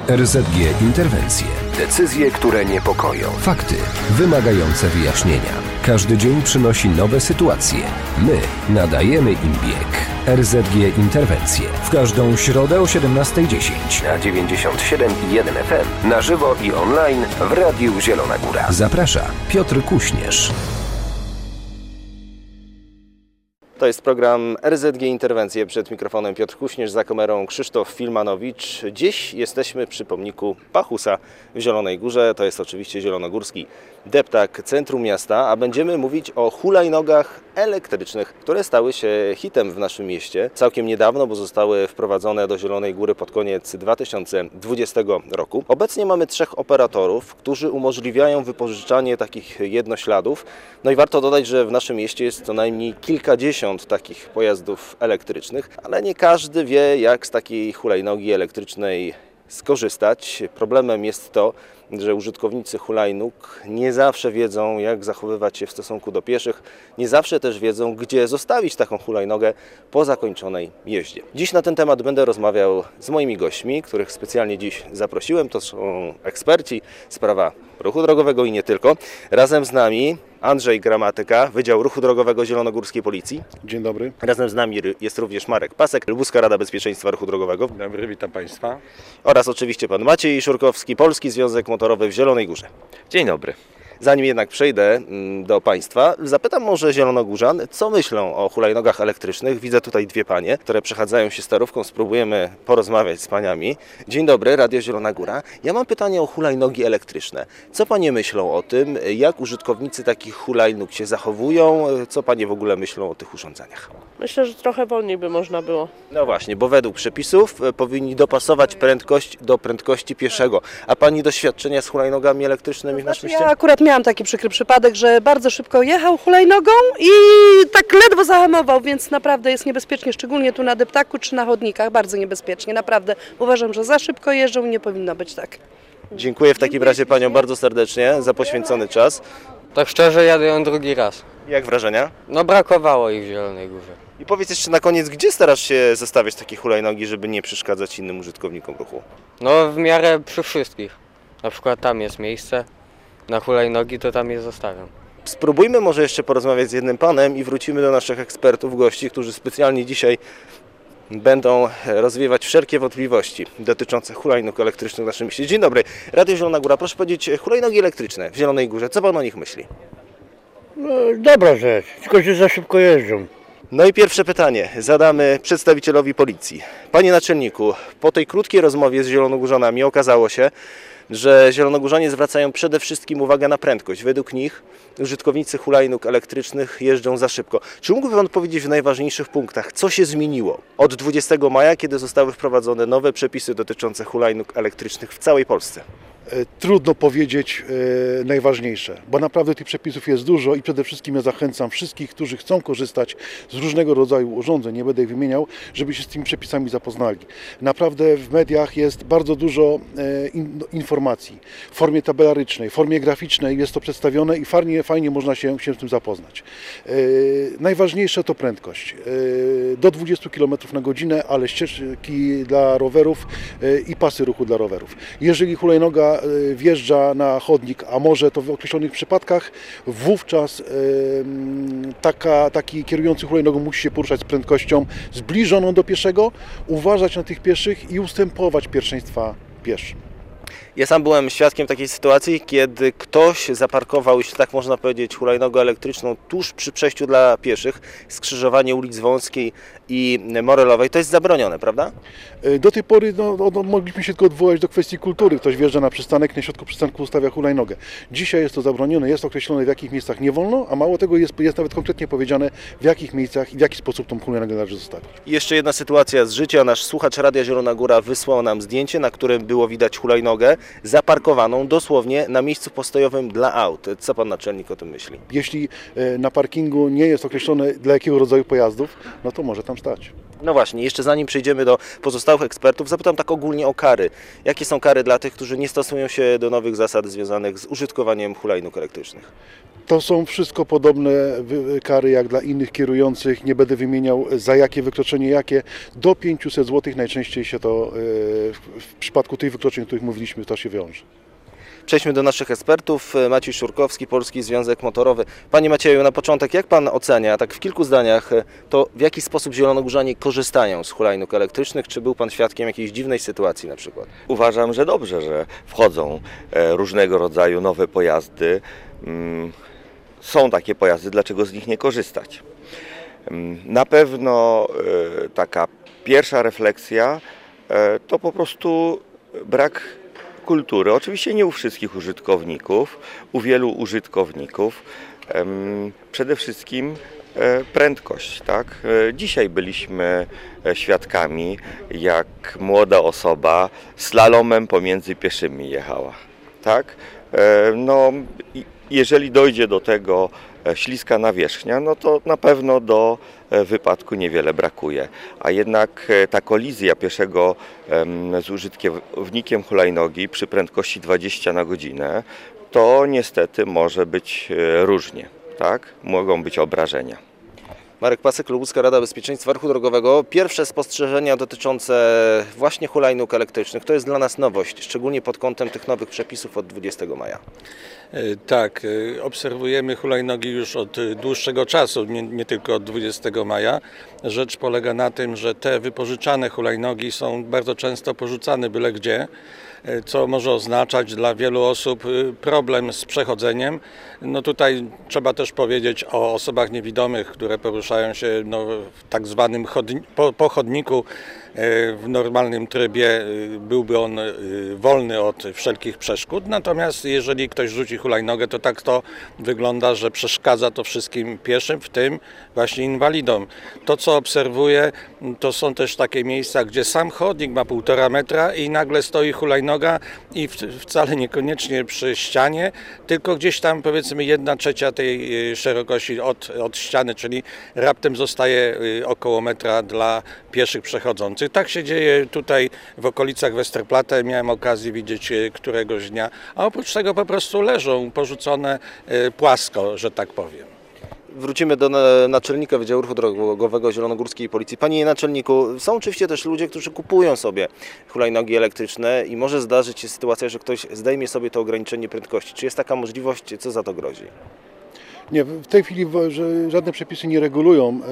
RZG Interwencje. Decyzje, które niepokoją. Fakty wymagające wyjaśnienia. Każdy dzień przynosi nowe sytuacje. My nadajemy im bieg. RZG Interwencje. W każdą środę o 17:10 na 97,1 FM. Na żywo i online w Radiu Zielona Góra. Zaprasza Piotr Kuśnierz. To jest program RZG Interwencje. Przed mikrofonem Piotr Kuśnierz, za kamerą Krzysztof Filmanowicz. Dziś jesteśmy przy pomniku Pachusa w Zielonej Górze. To jest oczywiście zielonogórski deptak centrum miasta, a będziemy mówić o hulajnogach elektrycznych, które stały się hitem w naszym mieście całkiem niedawno, bo zostały wprowadzone do Zielonej Góry pod koniec 2020 roku. Obecnie mamy 3 operatorów, którzy umożliwiają wypożyczanie takich jednośladów. No i warto dodać, że w naszym mieście jest co najmniej kilkadziesiąt takich pojazdów elektrycznych, ale nie każdy wie, jak z takiej hulajnogi elektrycznej skorzystać. Problemem jest to, że użytkownicy hulajnóg nie zawsze wiedzą, jak zachowywać się w stosunku do pieszych, nie zawsze też wiedzą, gdzie zostawić taką hulajnogę po zakończonej jeździe. Dziś na ten temat będę rozmawiał z moimi gośćmi, których specjalnie dziś zaprosiłem. To są eksperci z prawa ruchu drogowego i nie tylko. Razem z nami Andrzej Gramatyka, Wydział Ruchu Drogowego Zielonogórskiej Policji. Dzień dobry. Razem z nami jest również Marek Pasek, Lubuska Rada Bezpieczeństwa Ruchu Drogowego. Dzień dobry, witam Państwa. Oraz oczywiście pan Maciej Szurkowski, Polski Związek Motorowy w Zielonej Górze. Dzień dobry. Zanim jednak przejdę do Państwa, zapytam może zielonogórzan, co myślą o hulajnogach elektrycznych. Widzę tutaj 2 panie, które przechadzają się starówką. Spróbujemy porozmawiać z paniami. Dzień dobry, Radio Zielona Góra. Ja mam pytanie o hulajnogi elektryczne. Co panie myślą o tym? Jak użytkownicy takich hulajnóg się zachowują? Co panie w ogóle myślą o tych urządzeniach? Myślę, że trochę wolniej by można było. No właśnie, bo według przepisów powinni dopasować prędkość do prędkości pieszego. A pani doświadczenia z hulajnogami elektrycznymi w naszym mieście? Ja akurat miałam taki przykry przypadek, że bardzo szybko jechał hulajnogą i tak ledwo zahamował, więc naprawdę jest niebezpiecznie, szczególnie tu na deptaku czy na chodnikach, bardzo niebezpiecznie. Naprawdę uważam, że za szybko jeżdżą i nie powinno być tak. Dziękuję w takim razie panią bardzo serdecznie za poświęcony czas. Tak szczerze, jadę ją drugi raz. Jak wrażenia? No brakowało ich w Zielonej Górze. I powiedz jeszcze na koniec, gdzie starasz się zostawiać takie hulajnogi, żeby nie przeszkadzać innym użytkownikom ruchu? No w miarę przy wszystkich. Na przykład tam jest miejsce na hulajnogi, to tam je zostawiam. Spróbujmy może jeszcze porozmawiać z jednym panem i wrócimy do naszych ekspertów, gości, którzy specjalnie dzisiaj będą rozwiewać wszelkie wątpliwości dotyczące hulajnóg elektrycznych w naszym mieście. Dzień dobry, Radio Zielona Góra. Proszę powiedzieć, hulajnogi elektryczne w Zielonej Górze, co pan o nich myśli? No, dobra rzecz, tylko że za szybko jeżdżą. No i pierwsze pytanie zadamy przedstawicielowi policji. Panie naczelniku, po tej krótkiej rozmowie z zielonogórzanami okazało się, że zielonogórzanie zwracają przede wszystkim uwagę na prędkość. Według nich użytkownicy hulajnóg elektrycznych jeżdżą za szybko. Czy mógłby pan powiedzieć w najważniejszych punktach, co się zmieniło od 20 maja, kiedy zostały wprowadzone nowe przepisy dotyczące hulajnóg elektrycznych w całej Polsce? Trudno powiedzieć najważniejsze, bo naprawdę tych przepisów jest dużo i przede wszystkim ja zachęcam wszystkich, którzy chcą korzystać z różnego rodzaju urządzeń, nie będę ich wymieniał, żeby się z tymi przepisami zapoznali. Naprawdę w mediach jest bardzo dużo informacji w formie tabelarycznej, w formie graficznej jest to przedstawione i fajnie można się z tym zapoznać. Najważniejsze to prędkość. Do 20 km na godzinę, ale ścieżki dla rowerów i pasy ruchu dla rowerów. Jeżeli hulajnoga wjeżdża na chodnik, a może to w określonych przypadkach, wówczas taki kierujący hulajnogą musi się poruszać z prędkością zbliżoną do pieszego, uważać na tych pieszych i ustępować pierwszeństwa pieszym. Ja sam byłem świadkiem takiej sytuacji, kiedy ktoś zaparkował, jeśli tak można powiedzieć, hulajnogę elektryczną tuż przy przejściu dla pieszych, skrzyżowanie ulic Wąskiej i Morelowej. To jest zabronione, prawda? Do tej pory mogliśmy się tylko odwołać do kwestii kultury. Ktoś wjeżdża na przystanek, na środku przystanku ustawia hulajnogę. Dzisiaj jest to zabronione, jest określone, w jakich miejscach nie wolno, a mało tego jest nawet konkretnie powiedziane, w jakich miejscach i w jaki sposób tą hulajnogę należy zostawić. I jeszcze jedna sytuacja z życia. Nasz słuchacz Radia Zielona Góra wysłał nam zdjęcie, na którym było widać hulajnogę zaparkowaną dosłownie na miejscu postojowym dla aut. Co pan naczelnik o tym myśli? Jeśli na parkingu nie jest określone, dla jakiego rodzaju pojazdów, no to może tam stać. No właśnie, jeszcze zanim przejdziemy do pozostałych ekspertów, zapytam tak ogólnie o kary. Jakie są kary dla tych, którzy nie stosują się do nowych zasad związanych z użytkowaniem hulajnóg elektrycznych? To są wszystko podobne kary jak dla innych kierujących. Nie będę wymieniał za jakie wykroczenie jakie. Do 500 zł najczęściej się to w przypadku tych wykroczeń, o których mówiliśmy, to się wiąże. Przejdźmy do naszych ekspertów. Maciej Szurkowski, Polski Związek Motorowy. Panie Macieju, na początek, jak Pan ocenia, tak w kilku zdaniach, to w jaki sposób zielonogórzanie korzystają z hulajnóg elektrycznych? Czy był Pan świadkiem jakiejś dziwnej sytuacji na przykład? Uważam, że dobrze, że wchodzą różnego rodzaju nowe pojazdy. Są takie pojazdy, dlaczego z nich nie korzystać? Na pewno taka pierwsza refleksja to po prostu brak kultury. Oczywiście nie u wszystkich użytkowników, u wielu użytkowników. Przede wszystkim prędkość, tak? Dzisiaj byliśmy świadkami, jak młoda osoba slalomem pomiędzy pieszymi jechała, tak? No, jeżeli dojdzie do tego śliska nawierzchnia, no to na pewno do wypadku niewiele brakuje. A jednak ta kolizja pieszego z użytkownikiem hulajnogi przy prędkości 20 na godzinę, to niestety może być różnie, tak? Mogą być obrażenia. Marek Pasek, Lubuska Rada Bezpieczeństwa Ruchu Drogowego. Pierwsze spostrzeżenia dotyczące właśnie hulajnóg elektrycznych to jest dla nas nowość, szczególnie pod kątem tych nowych przepisów od 20 maja. Tak, obserwujemy hulajnogi już od dłuższego czasu, nie tylko od 20 maja. Rzecz polega na tym, że te wypożyczane hulajnogi są bardzo często porzucane byle gdzie, co może oznaczać dla wielu osób problem z przechodzeniem. No tutaj trzeba też powiedzieć o osobach niewidomych, które poruszają się w tak zwanym po chodniku. W normalnym trybie byłby on wolny od wszelkich przeszkód, natomiast jeżeli ktoś rzuci hulajnogę, to tak to wygląda, że przeszkadza to wszystkim pieszym, w tym właśnie inwalidom. To, co obserwuję, to są też takie miejsca, gdzie sam chodnik ma 1,5 metra i nagle stoi hulajnoga i wcale niekoniecznie przy ścianie, tylko gdzieś tam powiedzmy 1/3 tej szerokości od ściany, czyli raptem zostaje około metra dla pieszych przechodzących. Tak się dzieje tutaj w okolicach Westerplatte, miałem okazję widzieć któregoś dnia, a oprócz tego po prostu leżą porzucone płasko, że tak powiem. Wrócimy do naczelnika Wydziału Ruchu Drogowego Zielonogórskiej Policji. Panie naczelniku, są oczywiście też ludzie, którzy kupują sobie hulajnogi elektryczne i może zdarzyć się sytuacja, że ktoś zdejmie sobie to ograniczenie prędkości. Czy jest taka możliwość? Co za to grozi? Nie, w tej chwili żadne przepisy nie regulują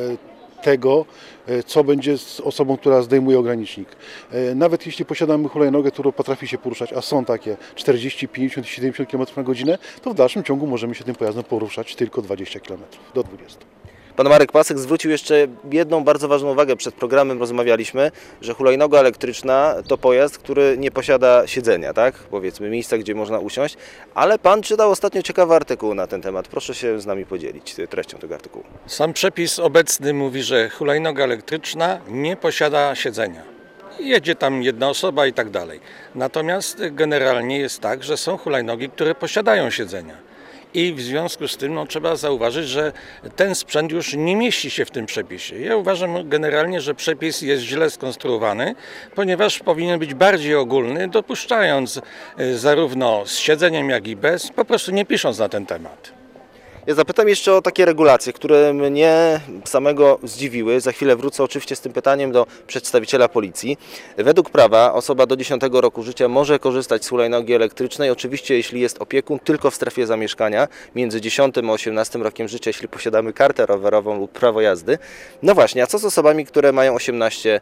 tego, co będzie z osobą, która zdejmuje ogranicznik. Nawet jeśli posiadamy hulajnogę, która potrafi się poruszać, a są takie 40, 50, 70 km na godzinę, to w dalszym ciągu możemy się tym pojazdem poruszać tylko 20 km, do 20. Pan Marek Pasek zwrócił jeszcze jedną bardzo ważną uwagę. Przed programem rozmawialiśmy, że hulajnoga elektryczna to pojazd, który nie posiada siedzenia, tak? Powiedzmy miejsca, gdzie można usiąść, ale Pan czytał ostatnio ciekawy artykuł na ten temat. Proszę się z nami podzielić treścią tego artykułu. Sam przepis obecny mówi, że hulajnoga elektryczna nie posiada siedzenia. Jedzie tam jedna osoba i tak dalej. Natomiast generalnie jest tak, że są hulajnogi, które posiadają siedzenia. I w związku z tym trzeba zauważyć, że ten sprzęt już nie mieści się w tym przepisie. Ja uważam generalnie, że przepis jest źle skonstruowany, ponieważ powinien być bardziej ogólny, dopuszczając zarówno z siedzeniem, jak i bez, po prostu nie pisząc na ten temat. Ja zapytam jeszcze o takie regulacje, które mnie samego zdziwiły. Za chwilę wrócę oczywiście z tym pytaniem do przedstawiciela policji. Według prawa osoba do 10 roku życia może korzystać z hulajnogi elektrycznej, oczywiście jeśli jest opiekun, tylko w strefie zamieszkania, między 10 a 18 rokiem życia, jeśli posiadamy kartę rowerową lub prawo jazdy. No właśnie, a co z osobami, które mają 18+?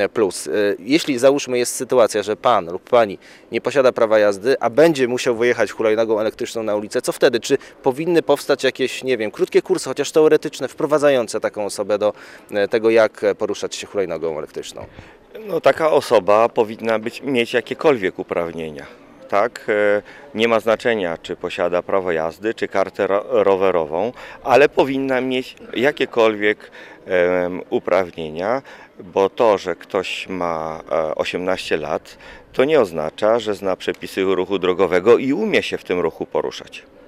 Jeśli załóżmy jest sytuacja, że pan lub pani nie posiada prawa jazdy, a będzie musiał wyjechać hulajnogą elektryczną na ulicę, co wtedy? Czy powinny powstać jakieś, nie wiem, krótkie kursy, chociaż teoretyczne, wprowadzające taką osobę do tego, jak poruszać się hulajnogą elektryczną? No, taka osoba powinna mieć jakiekolwiek uprawnienia. Tak? Nie ma znaczenia, czy posiada prawo jazdy, czy kartę rowerową, ale powinna mieć jakiekolwiek uprawnienia, bo to, że ktoś ma 18 lat, to nie oznacza, że zna przepisy ruchu drogowego i umie się w tym ruchu poruszać.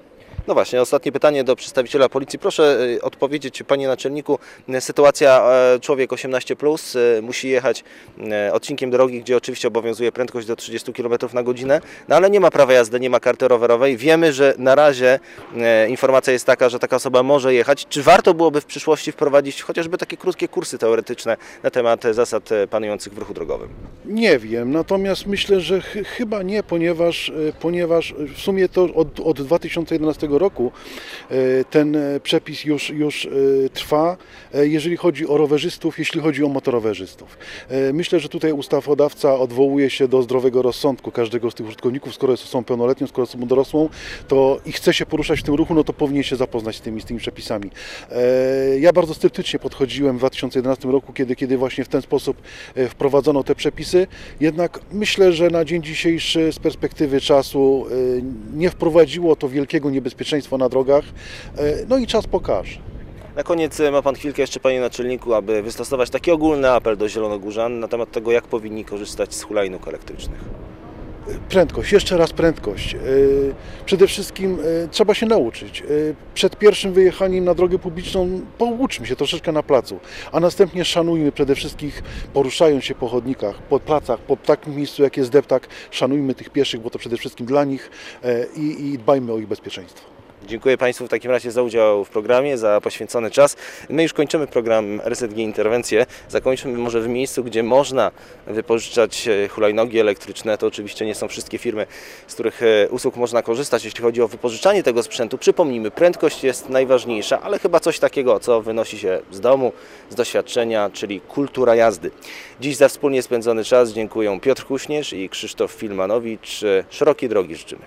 No właśnie, ostatnie pytanie do przedstawiciela policji. Proszę odpowiedzieć, panie naczelniku, sytuacja człowiek 18+, musi jechać odcinkiem drogi, gdzie oczywiście obowiązuje prędkość do 30 km na godzinę, no ale nie ma prawa jazdy, nie ma karty rowerowej. Wiemy, że na razie informacja jest taka, że taka osoba może jechać. Czy warto byłoby w przyszłości wprowadzić chociażby takie krótkie kursy teoretyczne na temat zasad panujących w ruchu drogowym? Nie wiem, natomiast myślę, że chyba nie, ponieważ w sumie to od 2011 roku ten przepis już trwa, jeżeli chodzi o rowerzystów, jeśli chodzi o motorowerzystów. Myślę, że tutaj ustawodawca odwołuje się do zdrowego rozsądku każdego z tych użytkowników, skoro jest osobą pełnoletnią, skoro osobą dorosłą, to i chce się poruszać w tym ruchu, no to powinien się zapoznać z tymi przepisami. Ja bardzo sceptycznie podchodziłem w 2011 roku, kiedy właśnie w ten sposób wprowadzono te przepisy, jednak myślę, że na dzień dzisiejszy z perspektywy czasu nie wprowadziło to wielkiego niebezpieczeństwa na drogach, no i czas pokaże. Na koniec ma pan chwilkę jeszcze, panie naczelniku, aby wystosować taki ogólny apel do zielonogórzan na temat tego, jak powinni korzystać z hulajnóg elektrycznych. Prędkość, jeszcze raz prędkość. Przede wszystkim trzeba się nauczyć. Przed pierwszym wyjechaniem na drogę publiczną pouczmy się troszeczkę na placu, a następnie szanujmy przede wszystkim, poruszając się po chodnikach, po placach, po takim miejscu jak jest deptak, szanujmy tych pieszych, bo to przede wszystkim dla nich i dbajmy o ich bezpieczeństwo. Dziękuję Państwu w takim razie za udział w programie, za poświęcony czas. My już kończymy program RZG Interwencje. Zakończymy może w miejscu, gdzie można wypożyczać hulajnogi elektryczne. To oczywiście nie są wszystkie firmy, z których usług można korzystać. Jeśli chodzi o wypożyczanie tego sprzętu, przypomnijmy, prędkość jest najważniejsza, ale chyba coś takiego, co wynosi się z domu, z doświadczenia, czyli kultura jazdy. Dziś za wspólnie spędzony czas dziękuję Piotr Kuśnierz i Krzysztof Filmanowicz. Szerokiej drogi życzymy.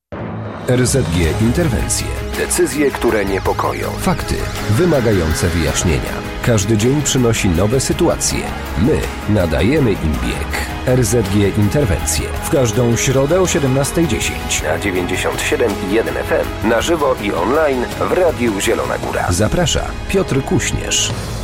RZG Interwencje. Decyzje, które niepokoją. Fakty wymagające wyjaśnienia. Każdy dzień przynosi nowe sytuacje. My nadajemy im bieg. RZG Interwencje. W każdą środę o 17:10 na 97,1 FM. Na żywo i online w Radiu Zielona Góra. Zaprasza Piotr Kuśnierz.